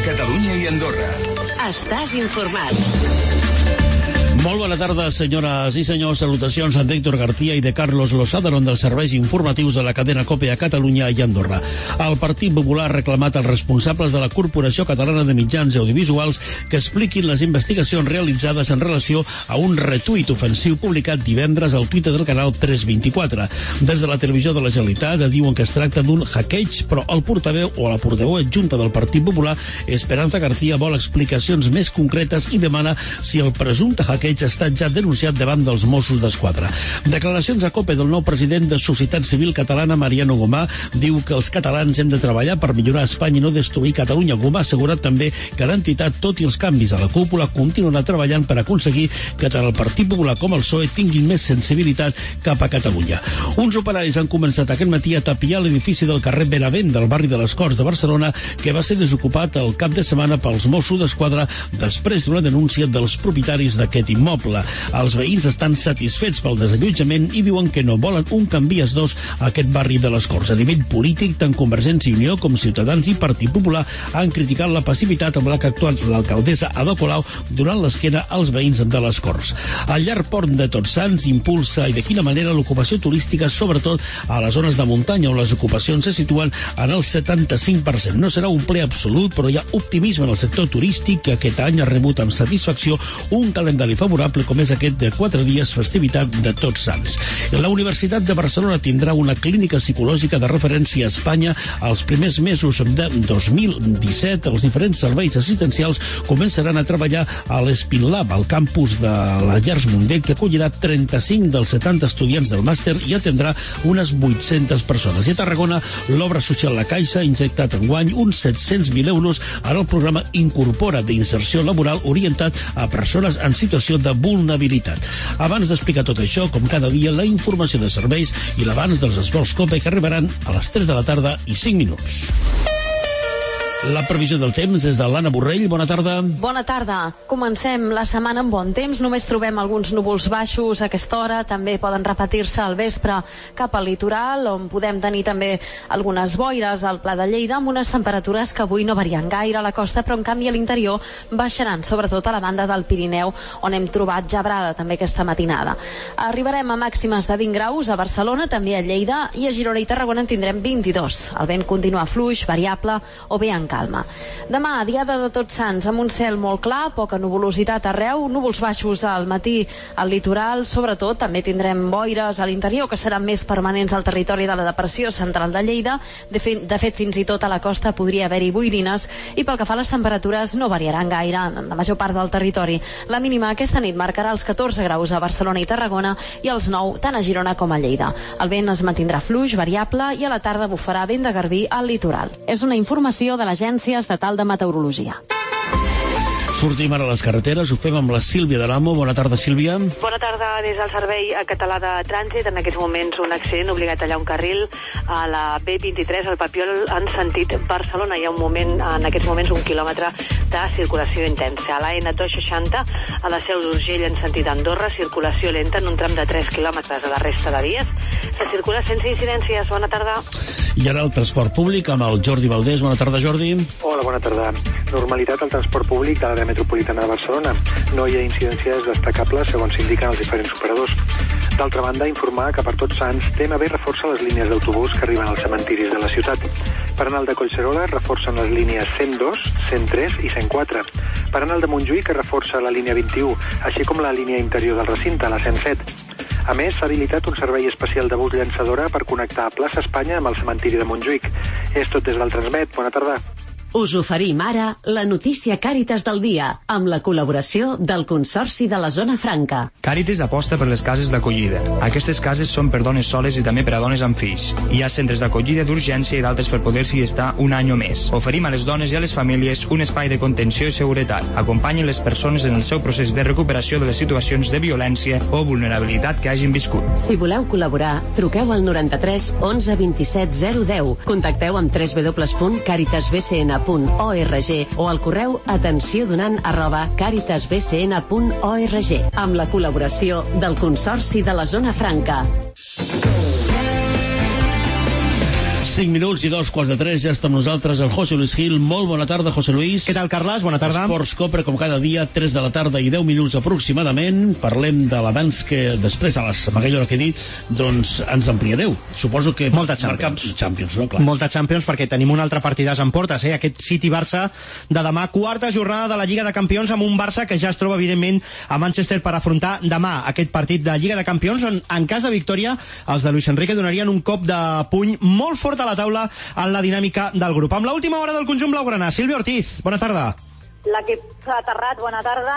Catalunya i Andorra. Estàs informat. Molt bona tarda, senyores i senyors. Salutacions d'Héctor García i de Carlos Losadaron dels serveis informatius de la cadena COPE a Catalunya i Andorra. El Partit Popular ha reclamat als responsables de la Corporació Catalana de Mitjans Audiovisuals que expliquin les investigacions realitzades en relació a un retuit ofensiu publicat divendres al Twitter del canal 324. Des de la televisió de la Generalitat diuen que es tracta d'un hackeig, però el portaveu o la portaveu adjunta del Partit Popular, Esperanza García, vol explicacions més concretes i demana si el presumpte hackeig ha estat ja denunciat davant dels Mossos d'Esquadra. Declaracions a COPE del nou president de Societat Civil Catalana, Mariano Gomà, diu que els catalans hem de treballar per millorar Espanya i no destruir Catalunya. Gomà ha assegurat també que l'entitat, tot i els canvis a la cúpula, continuarà treballant per aconseguir que tant el Partit Popular com el PSOE tinguin més sensibilitat cap a Catalunya. Uns operaris han començat aquest matí a tapiar l'edifici del carrer Benavent del barri de les Corts de Barcelona, que va ser desocupat el cap de setmana pels Mossos d'Esquadra després d'una denúncia dels propietaris d'aquest immoble. Els veïns estan satisfets pel desallotjament i diuen que no volen un canvies dos a aquest barri de les Corts. A nivell polític, tant Convergència i Unió com Ciutadans i Partit Popular han criticat la passivitat amb la que ha actuat l'alcaldessa Ada Colau donant l'esquena als veïns de les Corts. El llarg pont de Tots Sants impulsa i de quina manera l'ocupació turística, sobretot a les zones de muntanya on les ocupacions se situen en el 75%. No serà un ple absolut, però hi ha optimisme en el sector turístic, que aquest any ha rebut amb satisfacció un calendari favorable com és aquest de 4 dies festivitat de Tots Sants. La Universitat de Barcelona tindrà una clínica psicològica de referència a Espanya. Els primers mesos de 2017 els diferents serveis assistencials començaran a treballar a l'Espinlab, al campus de la Llars Mundet, que acollirà 35 dels 70 estudiants del màster i atendrà unes 800 persones. I a Tarragona, l'obra social La Caixa ha injectat enguany uns 700.000 euros en el programa Incorpora d'inserció laboral orientat a persones en situació de vulnerabilitat. Abans d'explicar tot això, com cada dia, la informació de serveis i l'abans dels esvols COPE, que arribaran a les 3 de la tarda i 5 minuts. La previsió del temps és de l'Anna Borrell. Bona tarda. Bona tarda. Comencem la setmana amb bon temps. Només trobem alguns núvols baixos a aquesta hora. També poden repetir-se al vespre cap al litoral, on podem tenir també algunes boires al Pla de Lleida, amb unes temperatures que avui no varien gaire a la costa, però en canvi a l'interior baixaran, sobretot a la banda del Pirineu, on hem trobat gebrada també aquesta matinada. Arribarem a màximes de 20 graus a Barcelona, també a Lleida, i a Girona i Tarragona en tindrem 22. El vent continua fluix, variable o bé en calma. Demà, diada de Tots Sants, amb un cel molt clar, poca nuvolositat arreu, núvols baixos al matí al litoral, sobretot també tindrem boires a l'interior, que seran més permanents al territori de la depressió central de Lleida. De fet, fins i tot a la costa podria haver-hi boirines, i pel que fa a les temperatures no variaran gaire en la major part del territori. La mínima aquesta nit marcarà els 14 graus a Barcelona i Tarragona i els 9 tant a Girona com a Lleida. El vent es mantindrà fluix, variable, i a la tarda bufarà vent de garbí al litoral. És una informació de l'Agència Estatal de Meteorologia. Sortim ara a les carreteres, ho fem amb la Sílvia de l'Amo. Bona tarda, Sílvia. Bona tarda. Des del Servei Català de Trànsit, en aquests moments un accident obligat a tallar un carril a la B23, al Papiol, en sentit Barcelona. Hi ha en aquests moments 1 quilòmetre de circulació intensa. A la N260, a la Seu d'Urgell, en sentit Andorra, circulació lenta en un tram de 3 quilòmetres. A la resta de vies se circula sense incidències. Bona tarda. I ara el transport públic amb el Jordi Valdés. Bona tarda, Jordi. Hola, bona tarda. Normalitat al transport públic de l'àrea metropolitana de Barcelona. No hi ha incidències destacables segons indiquen els diferents operadors. D'altra banda, informar que per Tots Sants TMB reforça les línies d'autobús que arriben als cementiris de la ciutat. Per anar al de Collserola reforcen les línies 102, 103 i 104. Per anar al de Montjuïc que reforça la línia 21, així com la línia interior del recinte, la 107. A més, s'ha habilitat un servei especial de bus llançadora per connectar Plaça Espanya amb el cementiri de Montjuïc. És tot des del Transmet. Bona tarda. Us oferim ara la notícia Càritas del dia, amb la col·laboració del Consorci de la Zona Franca. Càritas aposta per les cases d'acollida. Aquestes cases són per dones soles i també per a dones amb fills. Hi ha centres d'acollida d'urgència i d'altres per poder-s'hi estar un any o més. Oferim a les dones i a les famílies un espai de contenció i seguretat. Acompanyen les persones en el seu procés de recuperació de les situacions de violència o vulnerabilitat que hagin viscut. Si voleu col·laborar, truqueu al 93 11 27 010. Contacteu amb www.caritasbcn.org o al correu atenciódonant@caritasbcn.org, amb la col·laboració del Consorci de la Zona Franca. 5 minuts i 2:15, ja està amb nosaltres el José Luis Gil. Molt bona tarda, José Luis. Què tal, Carles? Bona tarda. Esports Copra, com cada dia, 3 de la tarda i 10 minuts aproximadament. Parlem de l'abans que després, amb aquella hora que he dit, doncs ens ampliareu. Suposo que... Molta Champions, no? Clar. Molta Champions, perquè tenim un altre partidàs en portes, Aquest City-Barça de demà, quarta jornada de la Lliga de Campions, amb un Barça que ja es troba, evidentment, a Manchester per afrontar demà aquest partit de Lliga de Campions, on, en cas de victòria, els de Luis Enrique donarien un cop de puny molt fort a la taula en la dinàmica del grup. Amb l'última hora del conjunt blaugrana, Sílvia Ortiz, bona tarda. L'equip s'ha aterrat, bona tarda,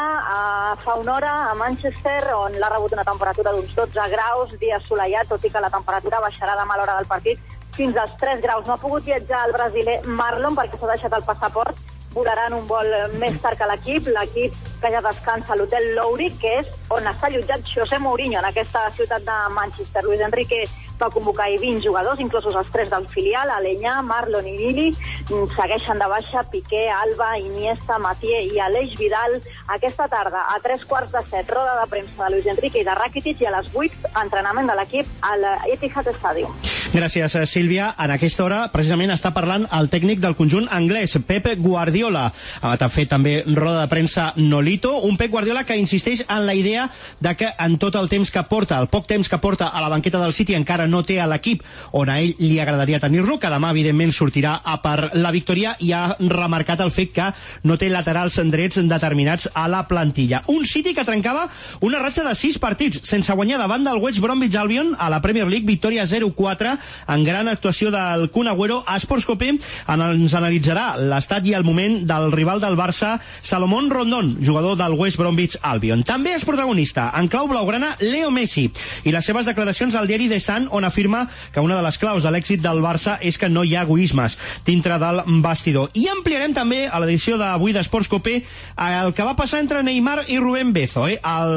fa una hora a Manchester, on l'ha rebut una temperatura d'uns 12 graus, dia assolellat, tot i que la temperatura baixarà demà a l'hora del partit fins als 3 graus. No ha pogut viatjar el brasiler Marlon perquè s'ha deixat el passaport, volarà en un vol més tard que l'equip que ja descansa a l'hotel Lowry, que és on està allotjat José Mourinho, en aquesta ciutat de Manchester. Luis Enrique va convocar 20 jugadors, inclosos els 3 del filial, Alenyà, Marlon i Lili. Segueixen de baixa Piqué, Alba, Iniesta, Mathieu i Aleix Vidal. Aquesta tarda, a 6:45, roda de premsa de Luis Enrique i de Rakitic, i a les 8, entrenament de l'equip a l'Etihad Stadium. Gràcies, Sílvia. En aquesta hora, precisament, està parlant el tècnic del conjunt anglès, Pep Guardiola. Ha fet també roda de premsa Nolito, un Pep Guardiola que insisteix en la idea de que en tot el temps que porta, el poc temps que porta a la banqueta del City, encara no té a l'equip on a ell li agradaria tenir-lo, que demà, evidentment, sortirà a per la victòria, i ha remarcat el fet que no té laterals drets determinats a la plantilla. Un City que trencava una ratxa de 6 partits sense guanyar davant del West Bromwich Albion a la Premier League, victòria 0-4 en gran actuació del Kun Agüero. A Esports Cope ens analitzarà l'estat i el moment del rival del Barça, Salomón Rondón, jugador del West Bromwich Albion. També és protagonista, en clau blaugrana, Leo Messi, i les seves declaracions al diari The Sun, on afirma que una de les claus de l'èxit del Barça és que no hi ha egoismes dintre del vestidor. I ampliarem també a l'edició d'avui d'Esports Cope el que va passar entre Neymar i Rubén Bezo,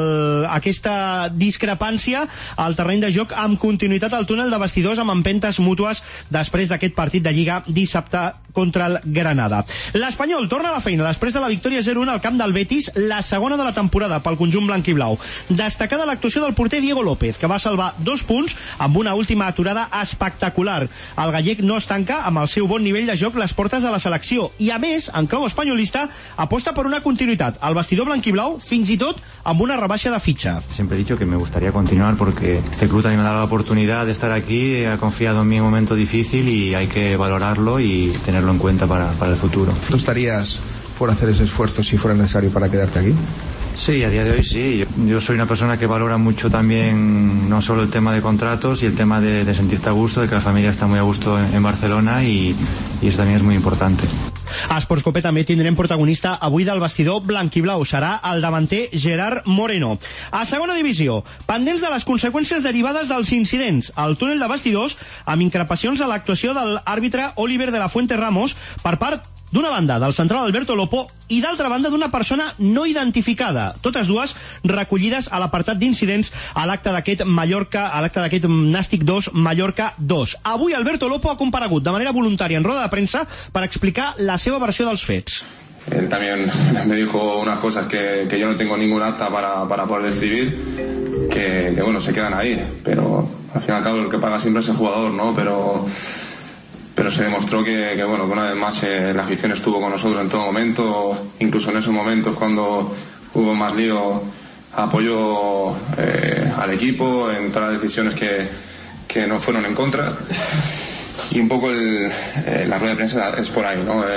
aquesta discrepància al terreny de joc, amb continuïtat al túnel de vestidors, amb empentes mútues després d'aquest partit de Lliga dissabte contra el Granada. L'Espanyol torna a la feina després de la victòria 0-1 al camp del Betis, la segona de la temporada pel conjunt blanquiblau. Destacada l'actuació del porter Diego López, que va salvar 2 punts amb una última aturada espectacular. El gallec no es tanca amb el seu bon nivell de joc les portes de la selecció, i a més, en clau espanyolista, aposta per una continuïtat al vestidor blanquiblau, fins i tot amb una rebaixa de fitxa. Siempre he dicho que me gustaría continuar porque este club también me ha dado la oportunidad de estar aquí, ha confiado en mí en un momento difícil y hay que valorarlo y tenerlo en cuenta para el futuro. ¿Tú estarías por hacer ese esfuerzo si fuera necesario para quedarte aquí? Sí, a día de hoy sí. Yo soy una persona que valora mucho también no solo el tema de contratos y el tema de sentirte a gusto, de que la familia está muy a gusto en Barcelona, y eso también es muy importante. A Esports Cope també tindrem protagonista avui del vestidor blanquiblau. Serà el davanter Gerard Moreno. A segona divisió, pendents de les conseqüències derivades dels incidents al túnel de vestidors, amb increpacions a l'actuació de l'àrbitre Oliver de la Fuente Ramos per part, d'una banda, del central Alberto Lopo, i d'altra banda d'una persona no identificada. Totes dues recollides a l'apartat d'incidents a l'acte d'aquest Nàstic 2, Mallorca 2. Avui Alberto Lopo ha comparegut de manera voluntària en roda de premsa per explicar la seva versió dels fets. Él también me dijo unas cosas que yo no tengo ningún acta para poder escribir, que bueno, se quedan ahí, pero al fin y al cabo el que paga siempre es el jugador, ¿no? Pero se demostró que bueno, que una vez más la afición estuvo con nosotros en todo momento, incluso en esos momentos cuando hubo más lío, apoyó al equipo en todas las decisiones que no fueron en contra, y un poco la rueda de prensa es por ahí, ¿no?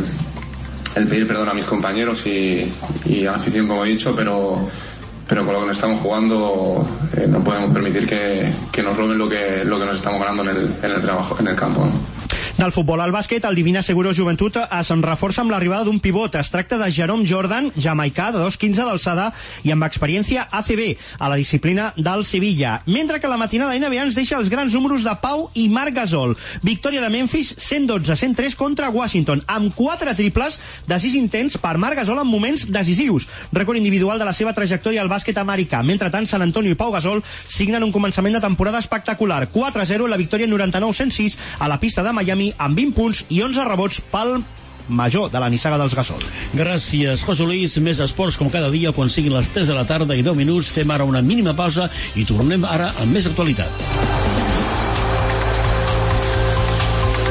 El pedir perdón a mis compañeros y a la afición, como he dicho, pero con lo que nos estamos jugando no podemos permitir que nos roben lo que nos estamos ganando en el trabajo, en el campo, ¿no? Del futbol al bàsquet, el Divina Seguros Joventut es reforça amb l'arribada d'un pivot. Es tracta de Jerome Jordan, jamaicà de 2,15 d'alçada i amb experiència ACB a la disciplina del Sevilla. Mentre que la matinada NBA ens deixa els grans números de Pau i Marc Gasol. Victòria de Memphis 112-103 contra Washington, amb 4 triples de 6 intents per Marc Gasol en moments decisius. Rècord individual de la seva trajectòria al bàsquet americà. Mentre San Antonio i Pau Gasol signen un començament de temporada espectacular. 4-0 la victòria 99-106 a la pista de Miami, amb 20 punts i 11 rebots pel major de la nissaga dels Gasol. Gràcies, José Luis. Més esports com cada dia quan siguin les 3 de la tarda i 10 minuts. Fem ara una mínima pausa i tornem ara amb més actualitat.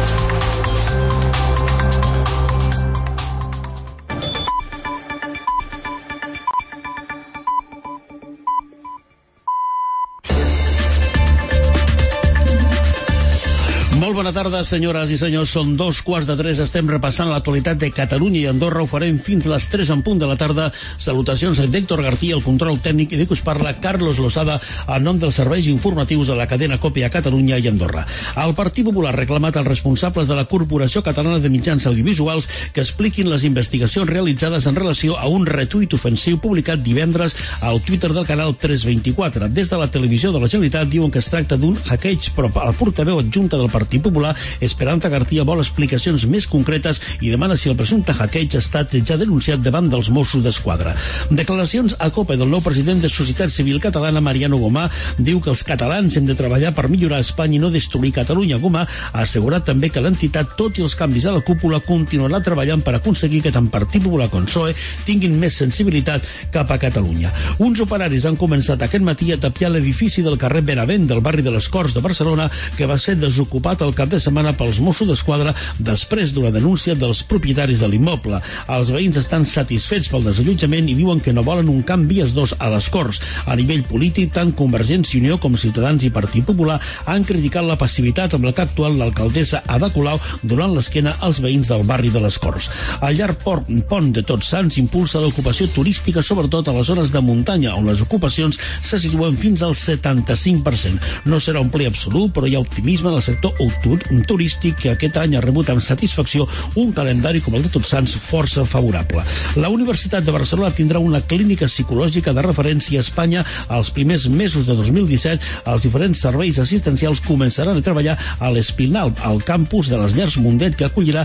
bona tarda, senyores i senyors. Són 2:15. Estem repassant l'actualitat de Catalunya i Andorra. Ho farem fins les 3 en punt de la tarda. Salutacions d'Héctor García, el control tècnic, i de que us parla Carlos Losada, en nom dels serveis informatius de la cadena COPE a Catalunya i Andorra. El Partit Popular ha reclamat als responsables de la Corporació Catalana de Mitjans Audiovisuals que expliquin les investigacions realitzades en relació a un retuit ofensiu publicat divendres al Twitter del canal 324. Des de la televisió de la Generalitat diuen que es tracta d'un hackeig, però el portaveu adjunta del Partit Popular, Esperanza García, vol explicacions més concretes i demana si el presumpte hackeig ha estat ja denunciat davant dels Mossos d'Esquadra. Declaracions a COPE del nou president de Societat Civil Catalana, Mariano Gomà, diu que els catalans hem de treballar per millorar Espanya i no destruir Catalunya. Gomà ha assegurat també que l'entitat, tot i els canvis a la cúpula, continuarà treballant per aconseguir que tant Partit Popular com PSOE tinguin més sensibilitat cap a Catalunya. Uns operaris han començat aquest matí a tapiar l'edifici del carrer Benavent del barri de les Corts de Barcelona, que va ser desocupat el cap de setmana pels Mossos d'Esquadra després d'una denúncia dels propietaris de l'immoble. Els veïns estan satisfets pel desallotjament i diuen que no volen un camp vies 2 a les Corts. A nivell polític, tant Convergència i Unió com Ciutadans i Partit Popular han criticat la passivitat amb la que ha actuat l'alcaldessa Ada Colau donant l'esquena als veïns del barri de les Corts. El llarg pont de Tots Sants impulsa l'ocupació turística, sobretot a les zones de muntanya, on les ocupacions se situen fins al 75%. No serà un ple absolut, però hi ha optimisme en el sector turístic, que aquest any ha rebut amb satisfacció un calendari com el de Tots Sants força favorable. La Universitat de Barcelona tindrà una clínica psicològica de referència a Espanya. Als primers mesos de 2017, els diferents serveis assistencials començaran a treballar a l'Espinal, al campus de les Llars Mundet, que acollirà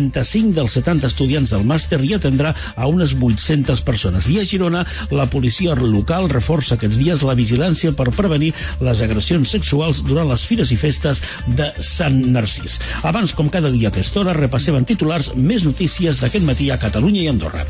35 dels 70 estudiants del màster i atendrà a unes 800 persones. I a Girona, la policia local reforça aquests dies la vigilància per prevenir les agressions sexuals durant les fires i festes de Sant Narcís. Abans, com cada dia a aquesta hora, repassem en titulars més notícies d'aquest matí a Catalunya i Andorra.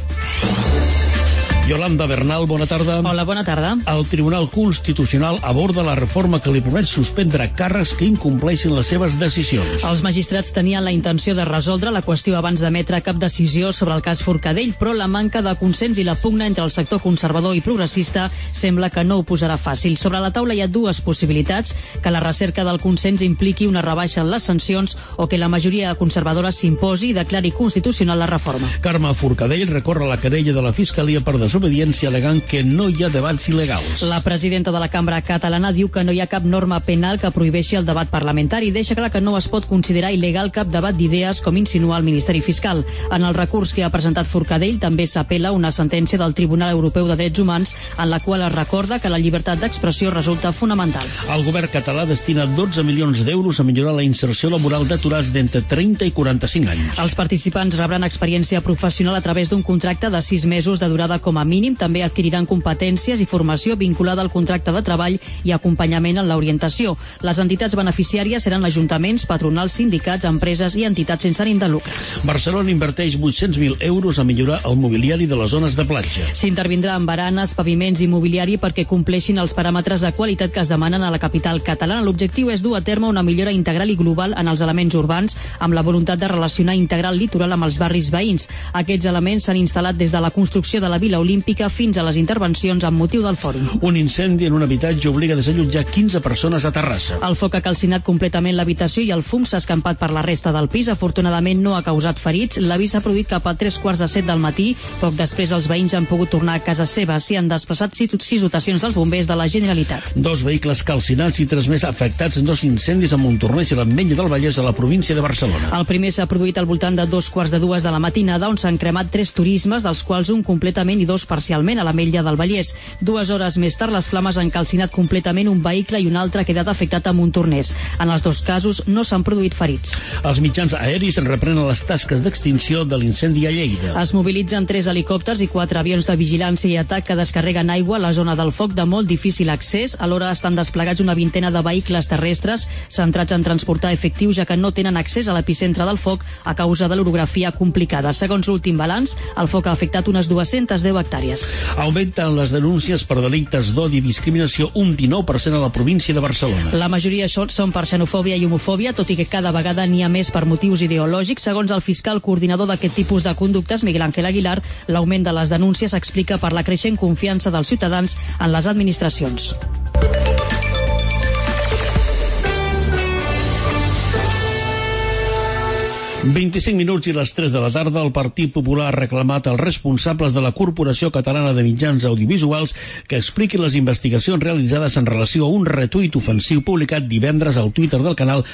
Yolanda Bernal, bona tarda. Hola, bona tarda. El Tribunal Constitucional aborda la reforma que li promet suspendre càrrecs que incompleixin les seves decisions. Els magistrats tenien la intenció de resoldre la qüestió abans d'emetre cap decisió sobre el cas Forcadell, però la manca de consens i la pugna entre el sector conservador i progressista sembla que no ho posarà fàcil. Sobre la taula hi ha dues possibilitats: que la recerca del consens impliqui una rebaixa en les sancions o que la majoria conservadora s'imposi i declari constitucional la reforma. Carme Forcadell recorre la querella de la Fiscalia per desobediència, alegant que no hi ha debats il·legals. La presidenta de la Cambra Catalana diu que no hi ha cap norma penal que prohibeixi el debat parlamentari. Deixa clar que no es pot considerar il·legal cap debat d'idees, com insinua el Ministeri Fiscal. En el recurs que ha presentat Forcadell també s'apel·la una sentència del Tribunal Europeu de Drets Humans en la qual es recorda que la llibertat d'expressió resulta fonamental. El govern català destina 12 milions d'euros a millorar la inserció laboral d'aturats d'entre 30 i 45 anys. Els participants rebran experiència professional a través d'un contracte de 6 mesos de durada com a mínim. També adquiriran competències i formació vinculada al contracte de treball i acompanyament en l'orientació. Les entitats beneficiàries seran ajuntaments, patronals, sindicats, empreses i entitats sense ànim de lucre. Barcelona inverteix 800.000 euros a millorar el mobiliari de les zones de platja. S'intervindrà en baranes, paviments i mobiliari perquè compleixin els paràmetres de qualitat que es demanen a la capital catalana. L'objectiu és dur a terme una millora integral i global en els elements urbans, amb la voluntat de relacionar integral el litoral amb els barris veïns. Aquests elements s'han instal·lat des de la construcció de la Vila Olímpica fins a les intervencions amb motiu del fòrum. Un incendi en un habitatge obliga a desallotjar 15 persones a Terrassa. El foc ha calcinat completament l'habitació i el fum s'ha escampat per la resta del pis. Afortunadament no ha causat ferits. L'avís s'ha produït cap a 3:15 del matí. Poc després els veïns han pogut tornar a casa seva. S'hi han desplaçat 6 dotacions dels bombers de la Generalitat. 2 vehicles calcinats i 3 més afectats en 2 incendis a Montornès i l'Ametlla del Vallès, a la província de Barcelona. El primer s'ha produït al voltant de 2:15 de la matinada, on s'han cremat 3 turismes, dels quals un completament i 2 parcialment a l'Ametlla del Vallès. 2 hores més tard, les flames han calcinat completament un vehicle i un altre ha quedat afectat a Montornès. En els 2 casos no s'han produït ferits. Els mitjans aeris reprenen les tasques d'extinció de l'incendi a Lleida. Es mobilitzen 3 helicòpters i 4 avions de vigilància i atac que descarreguen aigua a la zona del foc de molt difícil accés. Alhora estan desplegats una vintena de vehicles terrestres centrats en transportar efectius, ja que no tenen accés a l'epicentre del foc a causa de l'orografia complicada. Segons l'últim balanç, el foc ha afectat unes 210 hectàrees. Augmenten les denúncies per delictes d'odi i discriminació un 19% a la província de Barcelona. La majoria són per xenofòbia i homofòbia, tot i que cada vegada n'hi ha més per motius ideològics. Segons el fiscal coordinador d'aquest tipus de conductes, Miguel Ángel Aguilar, l'augment de les denúncies s'explica per la creixent confiança dels ciutadans en les administracions. 25 minuts i les 3 de la tarda, el Partit Popular ha reclamat als responsables de la Corporació Catalana de Mitjans Audiovisuals que expliquin les investigacions realitzades en relació a un retuit ofensiu publicat divendres al Twitter del canal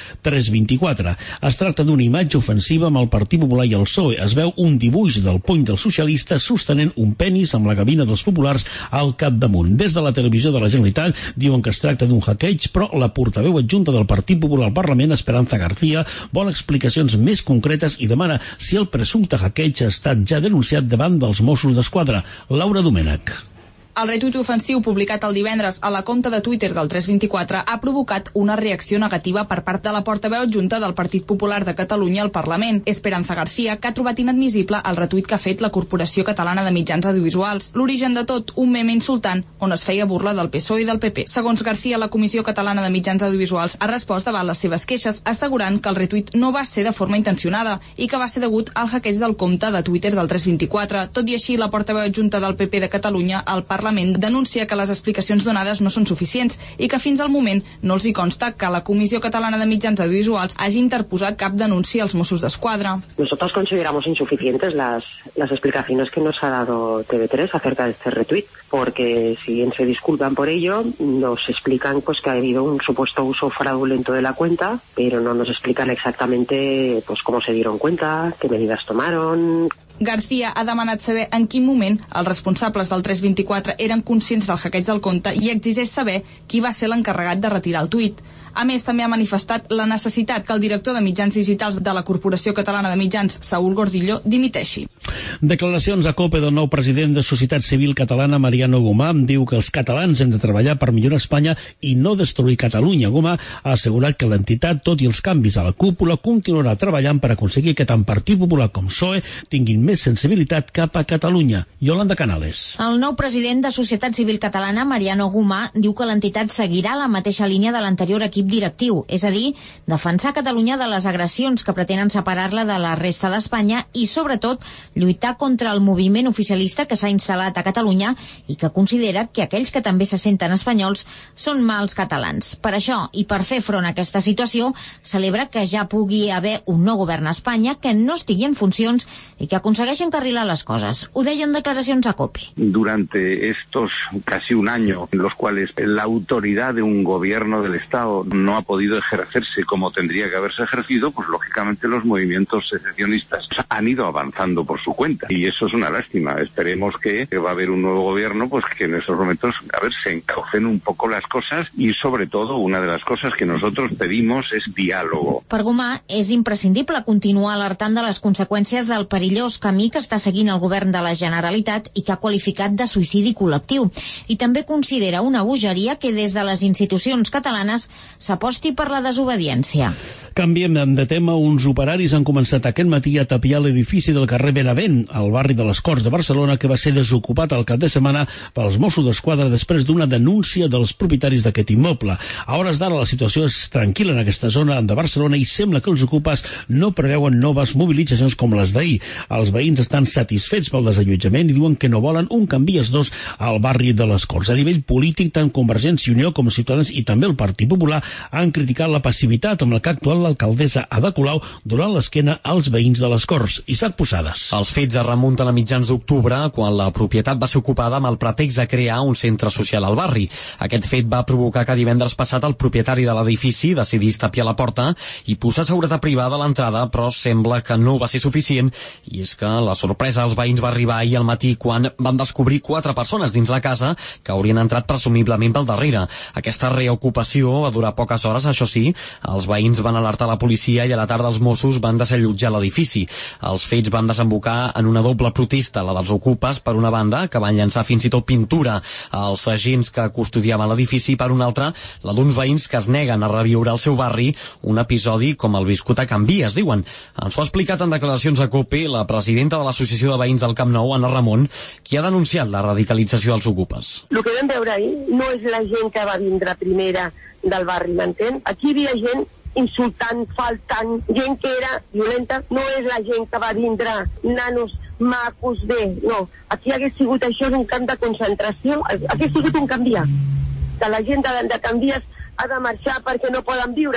324. Es tracta d'una imatge ofensiva amb el Partit Popular i el PSOE. Es veu un dibuix del puny dels socialistes sostenent un penis amb la gavina dels populars al capdamunt. Des de la televisió de la Generalitat diuen que es tracta d'un hackeig, però la portaveu adjunta del Partit Popular al Parlament, Esperanza García, vol explicacions més concretes i demana si el presumpte hackeig ha estat ja denunciat davant dels Mossos d'Esquadra. Laura Domènech. El retuit ofensiu publicat el divendres a la compte de Twitter del 324 ha provocat una reacció negativa per part de la portaveu adjunta del Partit Popular de Catalunya al Parlament, Esperanza García, que ha trobat inadmissible el retuit que ha fet la Corporació Catalana de Mitjans Audiovisuals. L'origen de tot, un meme insultant on es feia burla del PSOE i del PP. Segons García, la Comissió Catalana de Mitjans Audiovisuals ha respost davant les seves queixes, assegurant que el retuit no va ser de forma intencionada i que va ser degut al hackeig del compte de Twitter del 324. Tot i així, la portaveu adjunta del PP de Catalunya al Parlament denuncia que les explicacions donades no són suficients i que fins al moment no els hi consta que la Comissió Catalana de Mitjans Audiovisuals hagi interposat cap denúncia als Mossos d'Esquadra. Nosotros consideramos insuficientes las explicaciones que nos ha dado TV3 acerca de este retweet, porque si bien se disculpan por ello, nos explican pues que ha habido un supuesto uso fraudulento de la cuenta, pero no nos explican exactamente pues cómo se dieron cuenta, qué medidas tomaron. García ha demanat saber en quin moment els responsables del 324 eren conscients del hackeig del compte i exigeix saber qui va ser l'encarregat de retirar el tuit. A més, també ha manifestat la necessitat que el director de mitjans digitals de la Corporació Catalana de Mitjans, Saúl Gordillo, dimiteixi. Declaracions a COPE del nou president de Societat Civil Catalana, Mariano Gomà, diu que els catalans hem de treballar per millorar Espanya i no destruir Catalunya. Gomà ha assegurat que l'entitat, tot i els canvis a la cúpula, continuarà treballant per aconseguir que tant Partit Popular com PSOE tinguin més sensibilitat cap a Catalunya. Yolanda Canales. El nou president de Societat Civil Catalana, Mariano Gomà, diu que l'entitat seguirà la mateixa línia de l'anterior equip directiu, és a dir, defensar Catalunya de les agressions que pretenen separar-la de la resta d'Espanya i, sobretot, lluitar contra el moviment oficialista que s'ha instal·lat a Catalunya i que considera que aquells que també se senten espanyols són mals catalans. Per això, i per fer front a aquesta situació, celebra que ja pugui haver un nou govern a Espanya que no estigui en funcions i que aconsegueixi encarrilar les coses. Ho deia en declaracions a COPE. Durante estos casi un año en los cuales la autoridad de un gobierno del Estado no ha podido ejercerse como tendría que haberse ejercido, pues lógicamente los movimientos secesionistas han ido avanzando por su cuenta y eso es una lástima. Esperemos que va a haber un nuevo gobierno pues que en esos momentos se encaucen un poco las cosas y sobre todo una de las cosas que nosotros pedimos es diálogo. Per Gomà és imprescindible continuar alertant de les conseqüències del perillós camí que està seguint el govern de la Generalitat i que ha qualificat de suïcidi col·lectiu. I també considera una bogeria que des de les institucions catalanes s'aposti per la desobediència. Canviem de tema. Uns operaris han començat aquest matí a tapiar l'edifici del carrer Benavent, al barri de les Corts de Barcelona, que va ser desocupat al cap de setmana pels Mossos d'Esquadra després d'una denúncia dels propietaris d'aquest immoble. A hores d'ara la situació és tranquil·la en aquesta zona de Barcelona i sembla que els ocupes no preveuen noves mobilitzacions com les d'ahir. Els veïns estan satisfets pel desallotjament i diuen que no volen un canvi els dos al barri de les Corts. A nivell polític, tant Convergència i Unió com Ciutadans i també el Partit Popular han criticat la passivitat amb la que ha actuat l'alcaldessa Ada Colau donant l'esquena als veïns de les Corts. Isaac Posades. Els fets es remunten a mitjans d'octubre, quan la propietat va ser ocupada amb el pretext de crear un centre social al barri. Aquest fet va provocar que divendres passat el propietari de l'edifici decidís tapiar la porta i posar seguretat privada a l'entrada, però sembla que no va ser suficient, i és que la sorpresa als veïns va arribar ahir al matí quan van descobrir 4 persones dins la casa que haurien entrat presumiblement pel darrere. Aquesta reocupació va durar poques hores, això sí, els veïns van alertar la policia i a la tarda els Mossos van desallotjar l'edifici. Els fets van desembocar en una doble protesta, la dels ocupes per una banda, que van llançar fins i tot pintura als agents que custodiaven l'edifici, per una altra, la d'uns veïns que es neguen a reviure al seu barri un episodi com el viscut a Can Vies, diuen. Ens ho ha explicat en declaracions a COPE la presidenta de l'Associació de Veïns del Camp Nou, Anna Ramon, qui ha denunciat la radicalització dels ocupes. El que vam veure ahir no és la gent que va vindre primera del barri, m'entén? Aquí hi havia gent insultant, faltant, gent que era violenta, no és la gent que va vindre nanos macos bé, no. Aquí hagués sigut això un camp de concentració, hagués sigut un Can Vies, que la gent de Can Vies ha de marxar perquè no poden viure.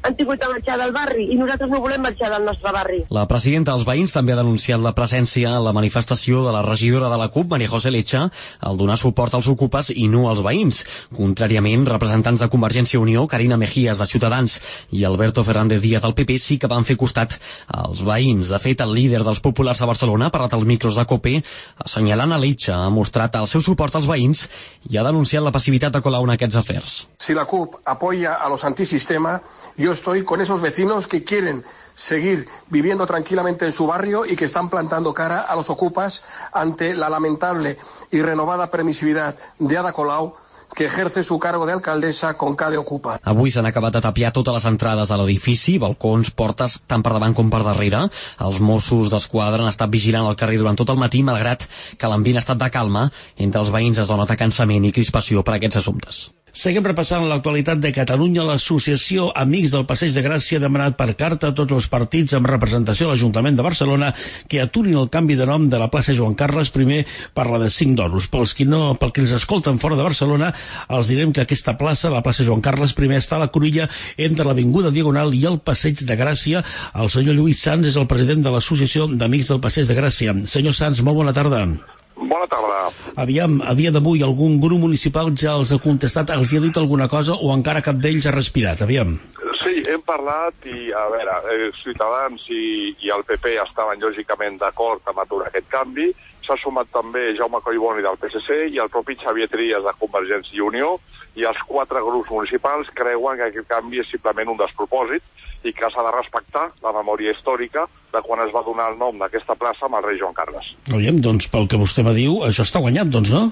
han tingut de marxar del barri i nosaltres no volem marxar del nostre barri. La presidenta dels veïns també ha denunciat la presència a la manifestació de la regidora de la CUP, María José Lecha, al donar suport als ocupes i no als veïns. Contràriament, representants de Convergència i Unió, Carina Mejías de Ciutadans i Alberto Fernández Díaz del PP sí que van fer costat als veïns. De fet, el líder dels populars a Barcelona ha parlat als micros de COPE, assenyalant a Lecha, ha mostrat el seu suport als veïns i ha denunciat la passivitat de Colau en aquests afers. Si la CUP apoya a los antisistema, yo estoy con esos vecinos que quieren seguir viviendo tranquilamente en su barrio y que están plantando cara a los ocupas ante la lamentable y renovada permisividad de Ada Colau, que ejerce su cargo de alcaldesa con cada ocupa. Avui s'han acabat de tapiar totes les entrades a l'edifici, balcons, portes, tant per davant com per darrere. Els Mossos d'Esquadra han estat vigilant el carrer durant tot el matí, malgrat que l'ambient ha estat de calma. Entre els veïns es dona cansament i crispació per aquests assumptes. Seguim repassant l'actualitat de Catalunya. L'Associació Amics del Passeig de Gràcia ha demanat per carta a tots els partits amb representació a l'Ajuntament de Barcelona que aturin el canvi de nom de la plaça Joan Carles I per la de 5 d'Oros. Pel que ens escolten fora de Barcelona, els direm que aquesta plaça, la plaça Joan Carles I, està a la cruïlla entre l'Avinguda Diagonal i el Passeig de Gràcia. El senyor Lluís Sans és el president de l'Associació d'Amics del Passeig de Gràcia. Senyor Sans, molt bona tarda. Bona tarda. Aviam, a dia d'avui algun grup municipal ja els ha contestat, els ha dit alguna cosa o encara cap d'ells ha respirat? Aviam. Sí, hem parlat i, a veure, Ciutadans i el PP estaven lògicament d'acord amb aturar aquest canvi. S'ha sumat també Jaume Collboni del PSC i el propi Xavier Trias de Convergència i Unió, i els 4 grups municipals creuen que aquest canvi és simplement un despropòsit i que s'ha de respectar la memòria històrica de quan es va donar el nom d'aquesta plaça amb el rei Joan Carles. Aviam, doncs, pel que vostè me diu, això està guanyat, doncs, no?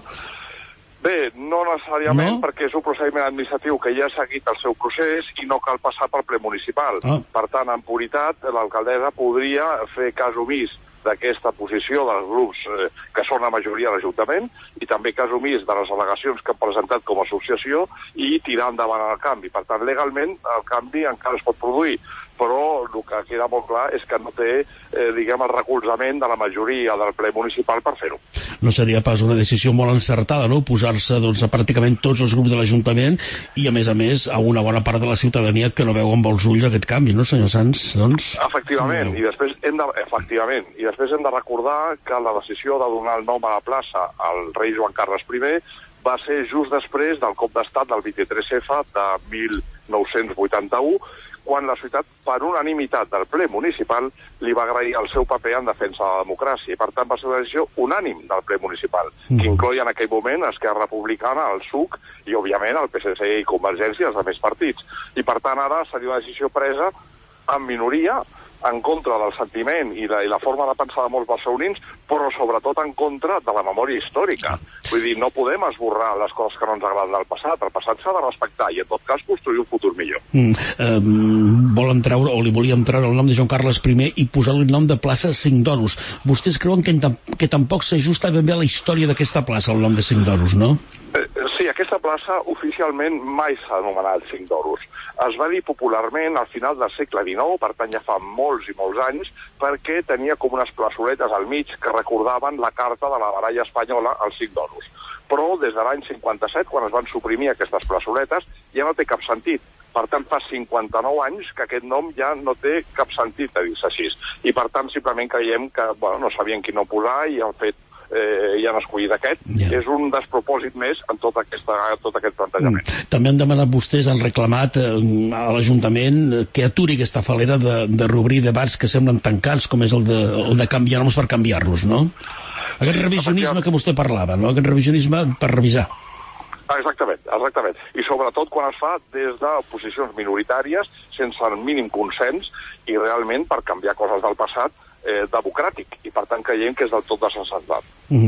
Bé, no necessàriament, perquè és un procediment administratiu que ja ha seguit el seu procés i no cal passar pel ple municipal. Per tant, en puritat, l'alcaldessa podria fer cas omís d'aquesta posició dels grups que són la majoria de l'Ajuntament i també cas omís de les al·legacions que han presentat com a associació i tirar endavant el canvi. Per tant, legalment, el canvi encara es pot produir, però el que queda molt clar és que no té, diguem, el recolzament de la majoria del ple municipal per fer-ho. No seria pas una decisió molt encertada, no?, posar-se doncs, a pràcticament tots els grups de l'Ajuntament i, a més, a una bona part de la ciutadania que no veu amb els ulls aquest canvi, no, senyor Sans? Doncs... Efectivament, i després hem de recordar que la decisió de donar el nom a la plaça al rei Joan Carles I va ser just després del cop d'estat del 23F de 1981, quan la ciutat, per unanimitat del ple municipal, li va agrair el seu paper en defensa de la democràcia. Per tant, va ser una decisió unànim del ple municipal, que incloïa en aquell moment Esquerra Republicana, el SUC i, òbviament, el PSC i Convergència i els altres partits. I, per tant, ara seria una decisió presa en minoria, en contra del sentiment i la forma de pensar de molts barcelonins, però sobretot en contra de la memòria històrica. Vull dir, no podem esborrar les coses que no ens agraden del passat. El passat s'ha de respectar i, en tot cas, construir un futur millor. Volen treure, o li volíem treure el nom de Joan Carles I i posar-li el nom de plaça 5 d'Oros. Vostès creuen que tampoc s'ajusta ben bé a la història d'aquesta plaça, el nom de 5 d'Oros, no? Sí, aquesta plaça oficialment mai s'ha anomenat 5 d'Oros. Es va dir popularment al final del segle XIX, per tant ja fa molts i molts anys, perquè tenia com unes plaçoletes al mig que recordaven la carta de la baralla espanyola als 5 d'Oros. Però des de l'any 57, quan es van suprimir aquestes plaçoletes, ja no té cap sentit. Per tant, fa 59 anys que aquest nom ja no té cap sentit, a dir-se així. I per tant, simplement creiem que no sabien quin nom posar i han fet i han escollit aquest. És un despropòsit més en tot aquest plantejament. També han demanat vostès, han reclamat a l'Ajuntament que aturi aquesta falera de reobrir debats que semblen tancats, com és el de canviar noms per canviar-los, no? Aquest revisionisme que vostè parlava, no? Aquest revisionisme per revisar. Exactament. I sobretot quan es fa des de posicions minoritàries, sense el mínim consens, i realment per canviar coses del passat democràtic, i per tant creiem que és del tot desencertat.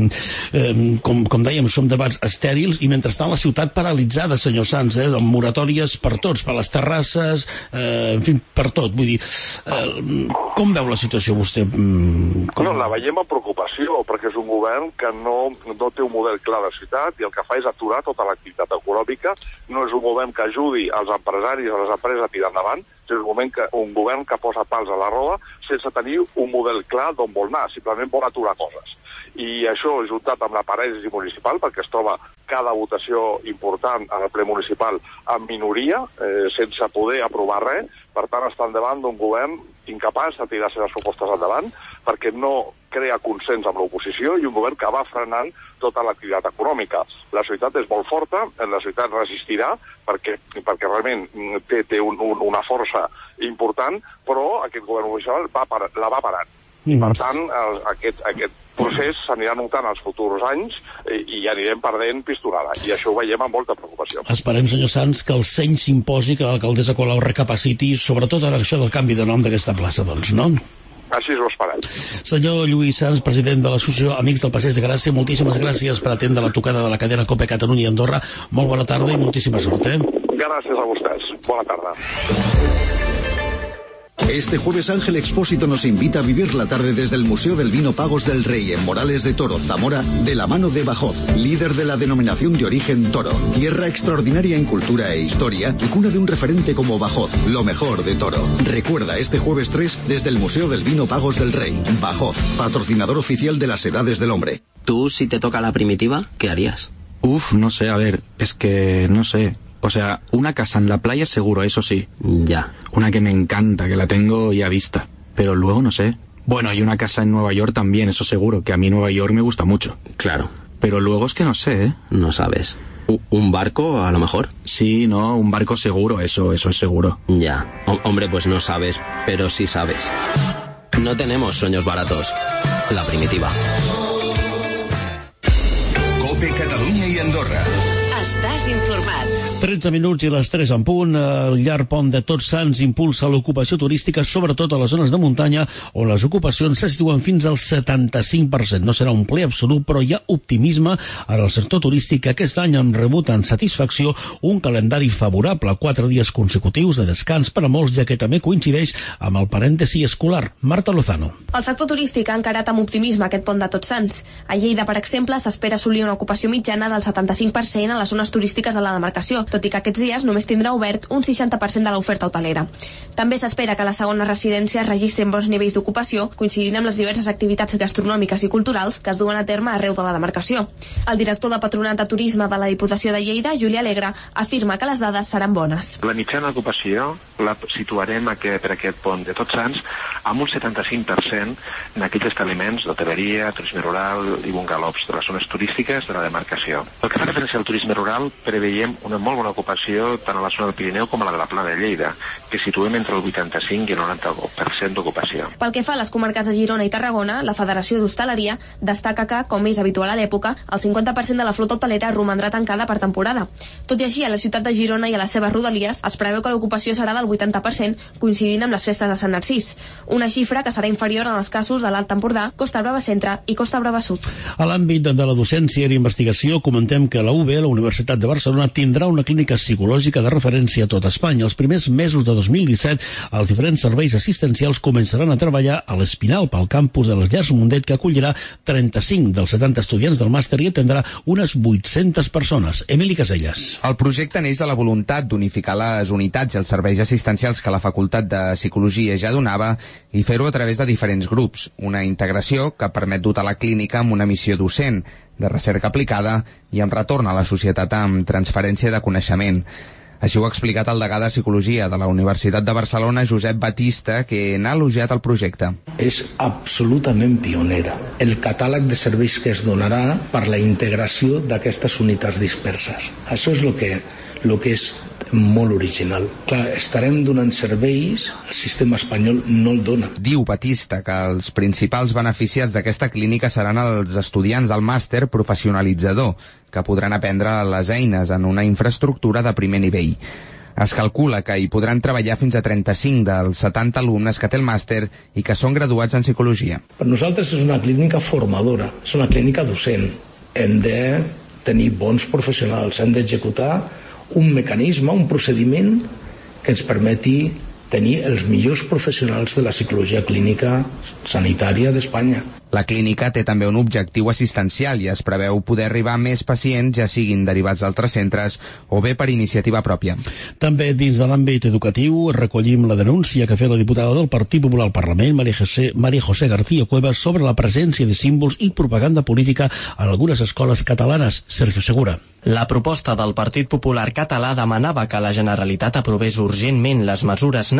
Com dèiem, són debats estèrils i mentrestant la ciutat paralitzada, senyor Sans, amb moratòries per tots, per les terrasses, en fi, per tot. Vull dir, com veu la situació vostè? La veiem amb preocupació, perquè és un govern que no té un model clar de ciutat i el que fa és aturar tota l'activitat econòmica. No és un govern que ajudi els empresaris i les empreses a tirar endavant, és un govern que posa pals a la roda sense tenir un model clar d'on vol anar, simplement vol aturar coses. I això, juntat amb la paràlisi municipal, perquè es troba cada votació important en el ple municipal en minoria, sense poder aprovar res, Per tant, estan davant d'un govern incapaç de tirar les propostes endavant perquè no crea consens amb l'oposició i un govern que va frenant tota l'activitat econòmica. La societat és molt forta, la societat resistirà perquè realment té una força important, però aquest govern oficial la va parant. Per tant, aquest procés s'anirà notant els futurs anys i anirem perdent pistonada. I això ho veiem amb molta preocupació. Esperem, senyor Sans, que el seny s'imposi, que l'alcaldessa Colau recapaciti, sobretot ara això del canvi de nom d'aquesta plaça, doncs, no? Així ho esperem. Senyor Lluís Sans, president de l'associació Amics del Passeig de Gràcia, moltíssimes gràcies per atendre la tocada de la cadena COPE Catalunya i Andorra. Molt bona tarda i moltíssima sort, Gràcies a vostès. Bona tarda. Este jueves Ángel Expósito nos invita a vivir la tarde desde el Museo del Vino Pagos del Rey en Morales de Toro, Zamora, de la mano de Bajoz, líder de la denominación de origen Toro, tierra extraordinaria en cultura e historia y cuna de un referente como Bajoz, lo mejor de Toro. Recuerda este jueves 3 desde el Museo del Vino Pagos del Rey, Bajoz, patrocinador oficial de las Edades del Hombre. ¿Tú, si te toca la primitiva, qué harías? No sé, a ver, es que no sé. O sea, una casa en la playa seguro, eso sí. Ya. Una que me encanta, que la tengo ya vista. Pero luego no sé. Bueno, y una casa en Nueva York también, eso seguro, que a mí Nueva York me gusta mucho. Claro. Pero luego es que no sé, ¿eh? No sabes. ¿Un barco, a lo mejor? Sí, no, un barco seguro, eso es seguro. Ya. Hombre, pues no sabes, pero sí sabes. No tenemos sueños baratos. La primitiva. COPE Catalunya i Andorra. Estàs informat. 13 minuts i les 3 en punt. El llarg pont de Tots Sants impulsa l'ocupació turística, sobretot a les zones de muntanya, on les ocupacions se situen fins al 75%. No serà un ple absolut, però hi ha optimisme en el sector turístic, que aquest any han rebut amb satisfacció un calendari favorable, 4 dies consecutius de descans per a molts, ja que també coincideix amb el parèntesi escolar. Marta Lozano. El sector turístic ha encarat amb optimisme aquest pont de Tots Sants. A Lleida, per exemple, s'espera assolir una ocupació mitjana del 75% a les zones turístiques de la demarcació, tot i que aquests dies només tindrà obert un 60% de l'oferta hotelera. També s'espera que les segones residències registren bons nivells d'ocupació, coincidint amb les diverses activitats gastronòmiques i culturals que es duen a terme arreu de la demarcació. El director de Patronat de Turisme de la Diputació de Lleida, Juli Alegre, afirma que les dades seran bones. La mitjana d'ocupació la situarem per aquest pont de Tots Sants amb un 75% en aquells establiments d'hoteleria, turisme rural i bungalows de les zones turístiques de la demarcació. Pel que fa referència al turisme rural, preveiem una molt bona ocupació tant a la zona del Pirineu com a la de la Plana de Lleida, que situem entre el 85 i el 90% d'ocupació. Pel que fa a les comarques de Girona i Tarragona, la Federació d'Hostaleria destaca que, com és habitual a l'època, el 50% de la flota hotelera romandrà tancada per temporada. Tot i així, a la ciutat de Girona i a les seves rodalies es preveu que l'ocupació serà del 80%, coincidint amb les festes de Sant Narcís, una xifra que serà inferior en els casos de l'Alt Empordà, Costa Brava Centre i Costa Brava Sud. A l'àmbit de la docència i l'investigació, comentem que la UB, la Universitat de Barcelona, tindrà una clínica psicològica de referència a tot Espanya. Els primers mesos de 2017, els diferents serveis assistencials començaran a treballar a l'Espinal, pel campus de les Llars Mundet, que acollirà 35 dels 70 estudiants del màster i atendrà unes 800 persones. Emili Caselles. El projecte neix de la voluntat d'unificar les unitats i els serveis assistencials que la Facultat de Psicologia ja donava i fer-ho a través de diferents grups. Una integració que permet dotar la clínica amb una missió docent, de recerca aplicada i amb retorn a la societat amb transferència de coneixement. Així ho ha explicat el degà de Psicologia de la Universitat de Barcelona, Josep Batista, que n'ha elogiat el projecte. És absolutament pionera. El catàleg de serveis que es donarà per la integració d'aquestes unitats disperses. Això és el que és molt original. Clar, estarem donant serveis, el sistema espanyol no el dona. Diu Batista que els principals beneficiats d'aquesta clínica seran els estudiants del màster professionalitzador, que podran aprendre les eines en una infraestructura de primer nivell. Es calcula que hi podran treballar fins a 35 dels 70 alumnes que té el màster i que són graduats en psicologia. Per nosaltres és una clínica formadora, és una clínica docent. Hem de tenir bons professionals, hem d'executar un mecanisme, un procediment que ens permeti tenir els millors professionals de la psicologia clínica sanitària d'Espanya. La clínica té també un objectiu assistencial i es preveu poder arribar a més pacients, ja siguin derivats d'altres centres o bé per iniciativa pròpia. També dins de l'àmbit educatiu recollim la denúncia que ha fet la diputada del Partit Popular al Parlament, María José García Cuevas, sobre la presència de símbols i propaganda política en algunes escoles catalanes. Sergio Segura. La proposta del Partit Popular català demanava que la Generalitat aprovés urgentment les mesures necessàries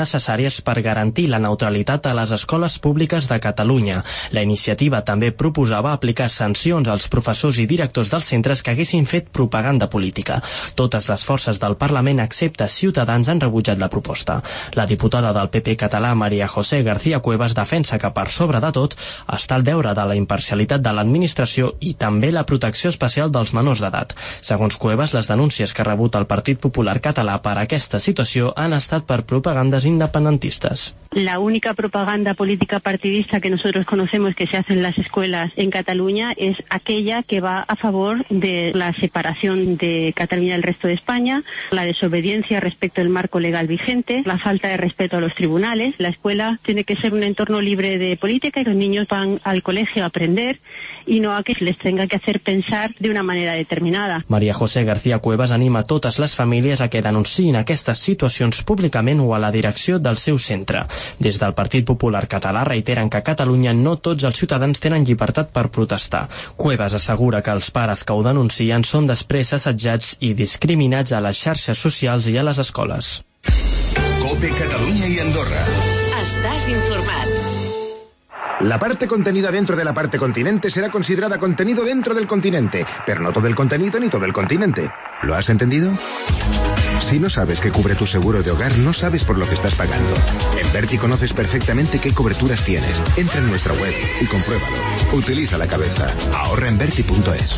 necessàries per garantir la neutralitat a les escoles públiques de Catalunya. La iniciativa també proposava aplicar sancions als professors i directors dels centres que haguessin fet propaganda política. Totes les forces del Parlament, excepte Ciutadans, han rebutjat la proposta. La diputada del PP català, María José García Cuevas, defensa que per sobre de tot està el deure de la imparcialitat de l'administració i també la protecció especial dels menors d'edat. Segons Cuevas, les denúncies que ha rebut el Partit Popular català per aquesta situació han estat per propagandes independentistes. La única propaganda política partidista que nosotros conocemos que se hace en las escuelas en Cataluña es aquella que va a favor de la separación de Cataluña del resto de España, la desobediencia respecto al marco legal vigente, la falta de respeto a los tribunales. La escuela tiene que ser un entorno libre de política y los niños van al colegio a aprender y no a que les tenga que hacer pensar de una manera determinada. María José García Cuevas anima totes les famílies a que denunciïn aquestes situacions públicament o a la direcció del seu centre. Des del Partit Popular català reiteren que a Catalunya no tots els ciutadans tenen llibertat per protestar. Cuevas assegura que els pares que ho denuncien són després assetjats i discriminats a les xarxes socials i a les escoles. COPE Catalunya y Andorra. Estàs informat. La parte contenida dentro de la parte continente será considerada contenido dentro del continente, pero no todo el contenido ni todo el continente. ¿Lo has entendido? Si no sabes qué cubre tu seguro de hogar, no sabes por lo que estás pagando. En Verti conoces perfectamente qué coberturas tienes. Entra en nuestra web y compruébalo. Utiliza la cabeza. Ahorra en Verti.es.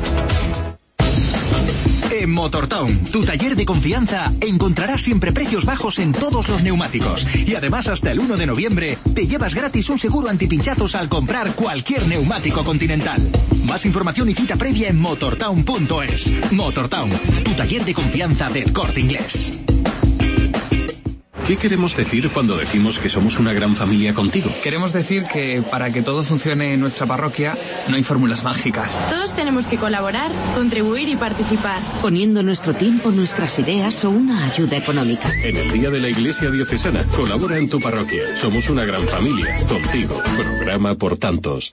En Motortown, tu taller de confianza, encontrarás siempre precios bajos en todos los neumáticos. Y además, hasta el 1 de noviembre, te llevas gratis un seguro antipinchazos al comprar cualquier neumático Continental. Más información y cita previa en motortown.es. Motortown, tu taller de confianza del Corte Inglés. ¿Qué queremos decir cuando decimos que somos una gran familia contigo? Queremos decir que para que todo funcione en nuestra parroquia no hay fórmulas mágicas. Todos tenemos que colaborar, contribuir y participar. Poniendo nuestro tiempo, nuestras ideas o una ayuda económica. En el Día de la Iglesia Diocesana, colabora en tu parroquia. Somos una gran familia, contigo. Programa por tantos.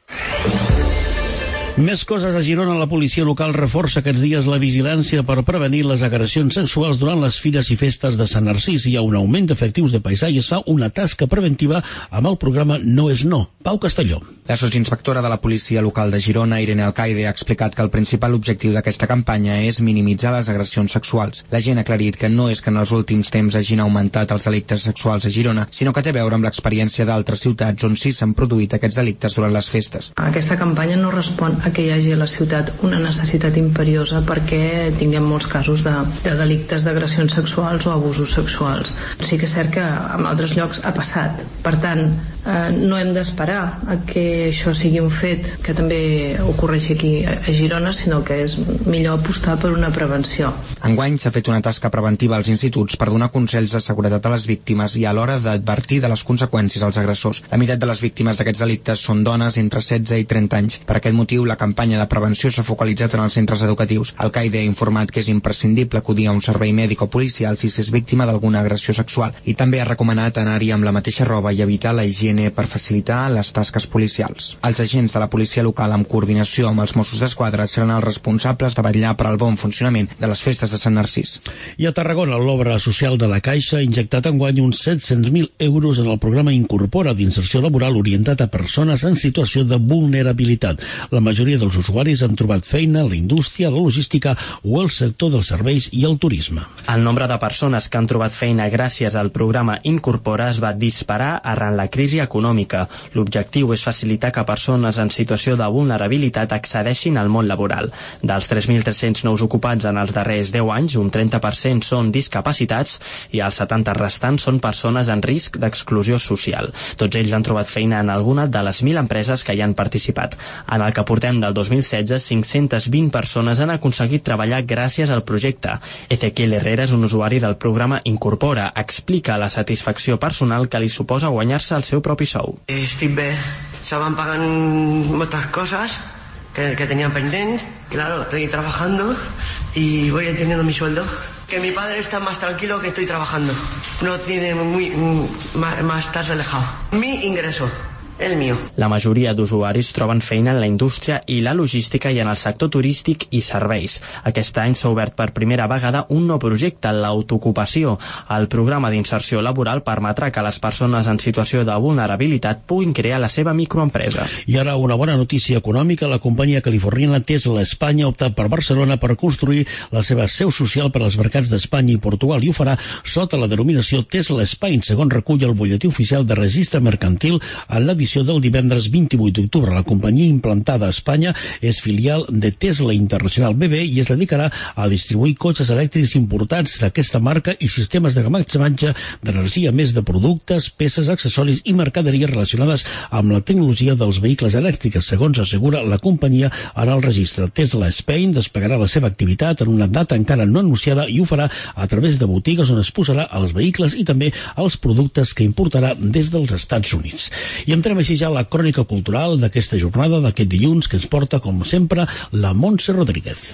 Més coses a Girona. La policia local reforça aquests dies la vigilància per prevenir les agressions sexuals durant les fires i festes de Sant Narcís. Hi ha un augment d'efectius de paisà i es fa una tasca preventiva amb el programa No és No. Pau Castelló. La sotsinspectora de la policia local de Girona, Irene Alcaide, ha explicat que el principal objectiu d'aquesta campanya és minimitzar les agressions sexuals. La gent ha aclarit que no és que en els últims temps hagin augmentat els delictes sexuals a Girona, sinó que té a veure amb l'experiència d'altres ciutats on sí s'han produït aquests delictes durant les festes. Aquesta campanya no respon a que hi hagi a la ciutat una necessitat imperiosa perquè tinguem molts casos de delictes d'agressions sexuals o abusos sexuals. Sí que és cert que en altres llocs ha passat. Per tant, no hem d'esperar a que això sigui un fet que també ocorreixi aquí a Girona, sinó que és millor apostar per una prevenció. Enguany s'ha fet una tasca preventiva als instituts per donar consells de seguretat a les víctimes i a l'hora d'advertir de les conseqüències als agressors. La meitat de les víctimes d'aquests delictes són dones entre 16 i 30 anys. Per aquest motiu, la campanya de prevenció s'ha focalitzat en els centres educatius. Alcaide ha informat que és imprescindible acudir a un servei mèdic o policial si s'és víctima d'alguna agressió sexual i també ha recomanat anar-hi amb la mateixa roba i evitar la higiene per facilitar les tasques policials. Els agents de la policia local, amb coordinació amb els Mossos d'Esquadra, seran els responsables de vetllar per al bon funcionament de les festes de Sant Narcís. I a Tarragona, l'obra social de la Caixa ha injectat enguany uns 700.000 euros en el programa Incorpora d'inserció laboral orientat a persones en situació de vulnerabilitat. La majoria dels usuaris han trobat feina a la indústria, la logística o el sector dels serveis i el turisme. El nombre de persones que han trobat feina gràcies al programa Incorpora es va disparar arran la crisi econòmica. L'objectiu és facilitar que persones en situació de vulnerabilitat accedeixin al món laboral. Dels 3.300 nous ocupats en els darrers 10 anys, un 30% són discapacitats i els 70 restants són persones en risc d'exclusió social. Tots ells han trobat feina en alguna de les 1.000 empreses que hi han participat. En el que portem del 2016, 520 persones han aconseguit treballar gràcies al projecte. Ezequiel Herrera és un usuari del programa Incorpora. Explica la satisfacció personal que li suposa guanyar-se el seu propi sou. Estic bé, se van pagant moltes cosas que tenían pendientes. Claro, estoy trabajando y voy teniendo mi sueldo. Que mi padre está más tranquilo que estoy trabajando. No tiene más estarse alejado. Mi ingreso. el mío. La majoria d'usuaris troben feina en la indústria i la logística i en el sector turístic i serveis. Aquest any s'ha obert per primera vegada un nou projecte, l'autoocupació. El programa d'inserció laboral permetrà que les persones en situació de vulnerabilitat puguin crear la seva microempresa. I ara una bona notícia econòmica. La companyia californiana Tesla Espanya ha optat per Barcelona per construir la seva seu social per als mercats d'Espanya i Portugal i ho farà sota la denominació Tesla Spain, segons recull el butlletí oficial de registre mercantil en l'edició del divendres 28 d'octubre. La companyia implantada a Espanya és filial de Tesla International BV i es dedicarà a distribuir cotxes elèctrics importats d'aquesta marca i sistemes de gamatge d'energia, més de productes, peces, accessoris i mercaderies relacionades amb la tecnologia dels vehicles elèctrics, segons assegura la companyia en el registre. Tesla Spain desplegarà la seva activitat en una data encara no anunciada i ho farà a través de botigues on es posarà els vehicles i també els productes que importarà des dels Estats Units. I entrem així ja la crònica cultural d'aquesta jornada d'aquest dilluns que ens porta, com sempre, la Montse Rodríguez.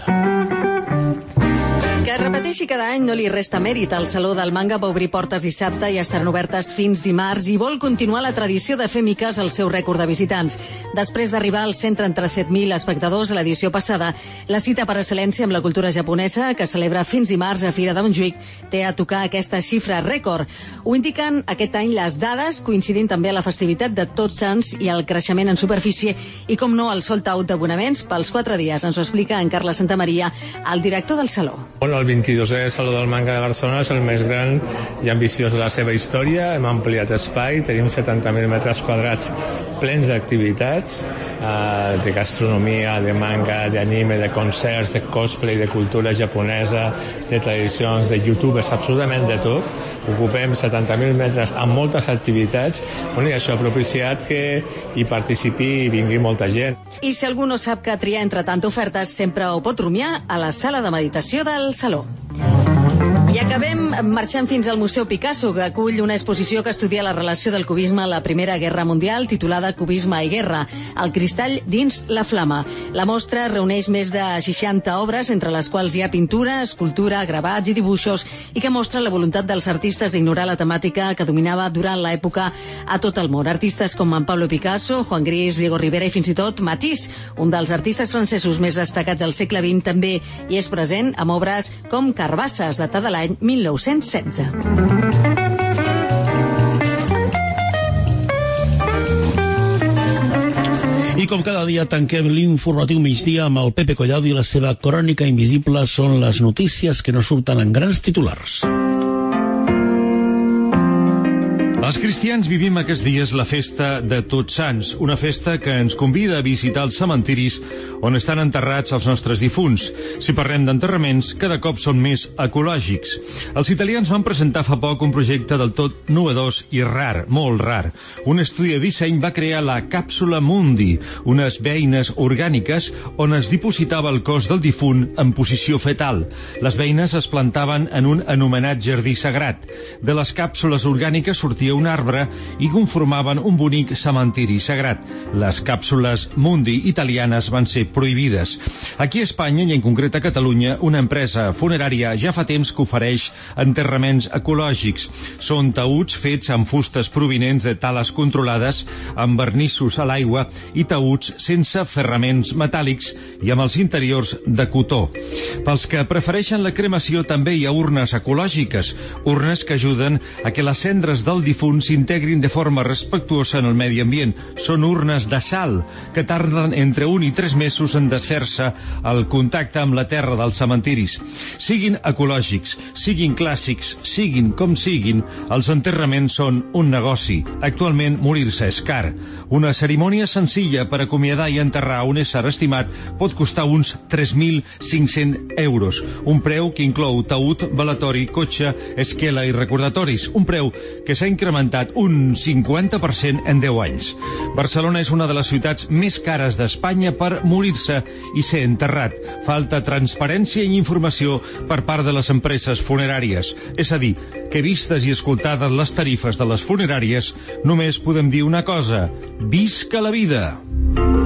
Que repeteixi cada any no li resta mèrit. El Saló del Manga va obrir portes dissabte i estaran obertes fins dimarts i vol continuar la tradició de fer miques el seu rècord de visitants. Després d'arribar als 137.000 espectadors a l'edició passada, la cita per excel·lència amb la cultura japonesa, que celebra fins dimarts a Fira de Montjuïc, té a tocar aquesta xifra rècord. Ho indiquen aquest any les dades, coincidint també a la festivitat de Tots Sants i el creixement en superfície i, com no, el sold out d'abonaments pels 4 dies. Ens ho explica en Carles Santamaria, el director del Saló. Bueno, el 22è Saló del Manga de Barcelona és el més gran i ambiciós de la seva història. Hem ampliat espai, tenim 70.000 metres quadrats plens d'activitats, de gastronomia, de manga, d'anime, de concerts, de cosplay, de cultura japonesa, de tradicions, de youtubers, absolutament de tot. Ocupem 70.000 metres amb moltes activitats, i això ha propiciat que hi participi i vingui molta gent. I si algú no sap què triar entre tanta ofertes, sempre ho pot rumiar a la sala de meditació del Saló. I acabem marxant fins al Museu Picasso, que acull una exposició que estudia la relació del cubisme a la Primera Guerra Mundial, titulada Cubisme i Guerra, el cristall dins la flama. La mostra reuneix més de 60 obres, entre les quals hi ha pintura, escultura, gravats i dibuixos, i que mostra la voluntat dels artistes d'ignorar la temàtica que dominava durant l'època a tot el món. Artistes com en Pablo Picasso, Juan Gris, Diego Rivera i fins i tot Matisse, un dels artistes francesos més destacats del segle XX, també hi és present amb obres com Carbasses, datada l'any 1916. I com cada dia tanquem l'informatiu migdia amb el Pepe Collado i la seva crònica invisible. Són les notícies que no surten en grans titulars. Els cristians vivim aquests dies la festa de Tots Sants, una festa que ens convida a visitar els cementiris on estan enterrats els nostres difunts. Si parlem d'enterraments, cada cop són més ecològics. Els italians van presentar fa poc un projecte del tot novedós i rar, molt rar. Un estudi de disseny va crear la Càpsula Mundi, unes beines orgàniques on es dipositava el cos del difunt en posició fetal. Les beines es plantaven en un anomenat jardí sagrat. De les càpsules orgàniques sortia un arbre i conformaven un bonic cementiri sagrat. Les càpsules Mundi italianes van ser prohibides. Aquí a Espanya, i en concret a Catalunya, una empresa funerària ja fa temps que ofereix enterraments ecològics. Són taüts fets amb fustes provinents de tales controlades, amb vernissos a l'aigua i taüts sense ferraments metàl·lics i amb els interiors de cotó. Pels que prefereixen la cremació també hi ha urnes ecològiques, urnes que ajuden a que les cendres del difunt s'integrin de forma respectuosa en el medi ambient. Són urnes de sal que tarden entre 1 i 3 mesos en desfer-se al contacte amb la terra dels cementiris. Siguin ecològics, siguin clàssics, siguin com siguin, els enterraments són un negoci. Actualment morir-se és car. Una cerimònia senzilla per acomiadar i enterrar un ésser estimat pot costar uns 3.500 euros, un preu que inclou taüt, velatori, cotxe, esquela i recordatoris, un preu que s'ha incrementat un 50% en 10 anys. Barcelona és una de les ciutats més cares d'Espanya per morir-se i ser enterrat. Falta transparència i informació per part de les empreses funeràries. És a dir, que vistes i escoltades les tarifes de les funeràries, només podem dir una cosa: visca la vida!